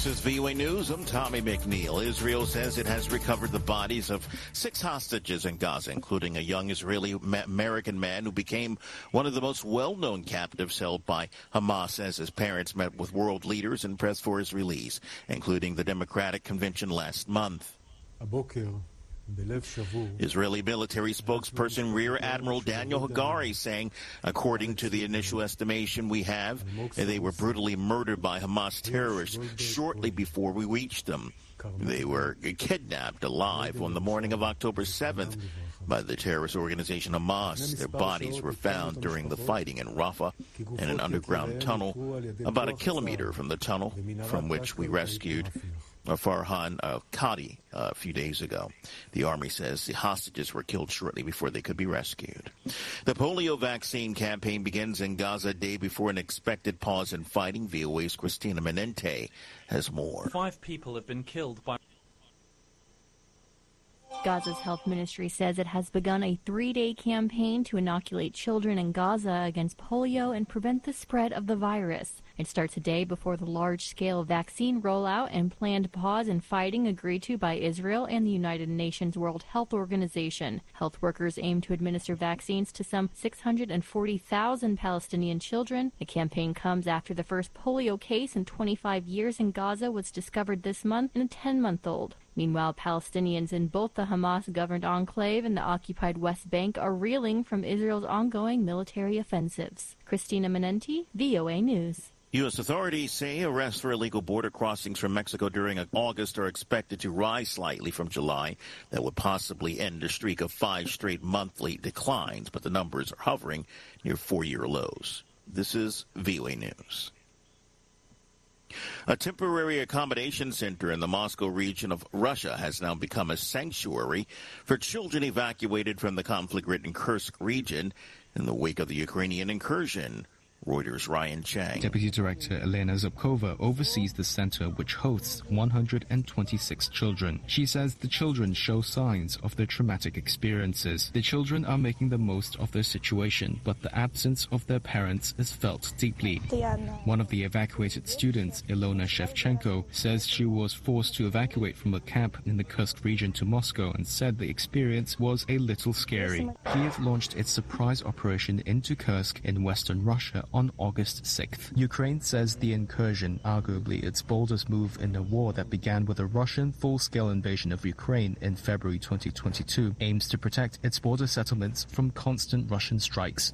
This is VOA News. I'm Tommy McNeil. Israel says it has recovered the bodies of 6 hostages in Gaza, including a young Israeli-American man who became one of the most well-known captives held by Hamas, as his parents met with world leaders and pressed for his release, including the Democratic Convention last month. Israeli military spokesperson Rear Admiral Daniel Hagari saying, according to the initial estimation we have, they were brutally murdered by Hamas terrorists shortly before we reached them. They were kidnapped alive on the morning of October 7th by the terrorist organization Hamas. Their bodies were found during the fighting in Rafah in an underground tunnel about a kilometer from the tunnel from which we rescued Farhan Al-Qadi a few days ago. The army says the hostages were killed shortly before they could be rescued. The polio vaccine campaign begins in Gaza a day before an expected pause in fighting. VOA's Cristina Menente has more. 5 people have been killed by... Gaza's health ministry says it has begun a 3-day campaign to inoculate children in Gaza against polio and prevent the spread of the virus. It starts a day before the large-scale vaccine rollout and planned pause in fighting agreed to by Israel and the United Nations World Health Organization. Health workers aim to administer vaccines to some 640,000 Palestinian children. The campaign comes after the first polio case in 25 years in Gaza was discovered this month in a 10-month-old. Meanwhile, Palestinians in both the Hamas-governed enclave and the occupied West Bank are reeling from Israel's ongoing military offensives. Cristina Menente, VOA News. U.S. authorities say arrests for illegal border crossings from Mexico during August are expected to rise slightly from July. That would possibly end a streak of 5 straight monthly declines, but the numbers are hovering near 4-year lows. This is VOA News. A temporary accommodation center in the Moscow region of Russia has now become a sanctuary for children evacuated from the conflict-ridden Kursk region in the wake of the Ukrainian incursion. Reuters' Ryan Chang. Deputy Director Elena Zubkova oversees the center, which hosts 126 children. She says the children show signs of their traumatic experiences. The children are making the most of their situation, but the absence of their parents is felt deeply. One of the evacuated students, Ilona Shevchenko, says she was forced to evacuate from a camp in the Kursk region to Moscow and said the experience was a little scary. Kiev launched its surprise operation into Kursk in western Russia on August 6th. Ukraine says the incursion, arguably its boldest move in a war that began with a Russian full-scale invasion of Ukraine in February 2022, aims to protect its border settlements from constant Russian strikes.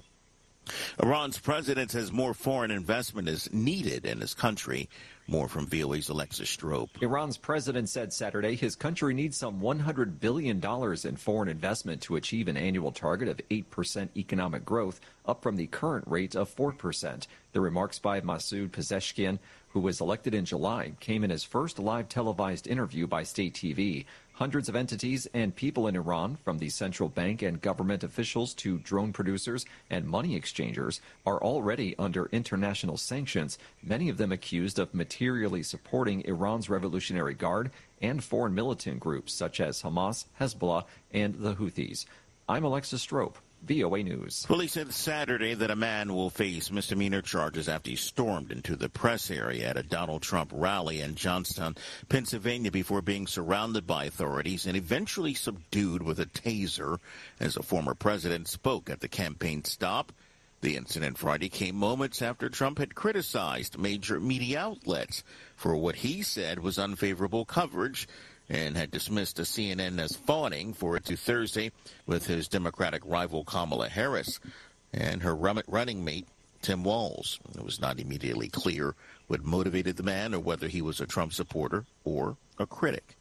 Iran's president says more foreign investment is needed in his country. More from VOA's Alexis Strope. Iran's president said Saturday his country needs some $100 billion in foreign investment to achieve an annual target of 8% economic growth, up from the current rate of 4%. The remarks by Masoud Pezeshkian, who was elected in July, came in his first live televised interview by state TV. Hundreds of entities and people in Iran, from the central bank and government officials to drone producers and money exchangers, are already under international sanctions, many of them accused of materially supporting Iran's Revolutionary Guard and foreign militant groups such as Hamas, Hezbollah, and the Houthis. I'm Alexis Strope, VOA News. Police said Saturday that a man will face misdemeanor charges after he stormed into the press area at a Donald Trump rally in Johnstown, Pennsylvania, before being surrounded by authorities and eventually subdued with a taser as the former president spoke at the campaign stop. The incident Friday came moments after Trump had criticized major media outlets for what he said was unfavorable coverage and had dismissed the CNN as fawning for it to Thursday with his Democratic rival Kamala Harris and her running mate Tim Walz. It was not immediately clear what motivated the man or whether he was a Trump supporter or a critic.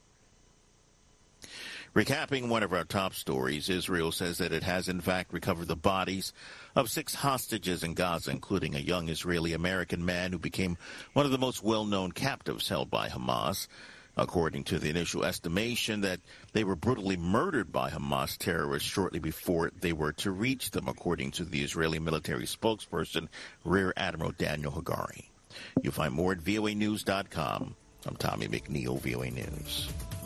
Recapping one of our top stories, Israel says that it has in fact recovered the bodies of 6 hostages in Gaza, including a young Israeli-American man who became one of the most well-known captives held by Hamas. According to the initial estimation that they were brutally murdered by Hamas terrorists shortly before they were to reach them, according to the Israeli military spokesperson, Rear Admiral Daniel Hagari. You'll find more at voanews.com. I'm Tommy McNeil, VOA News.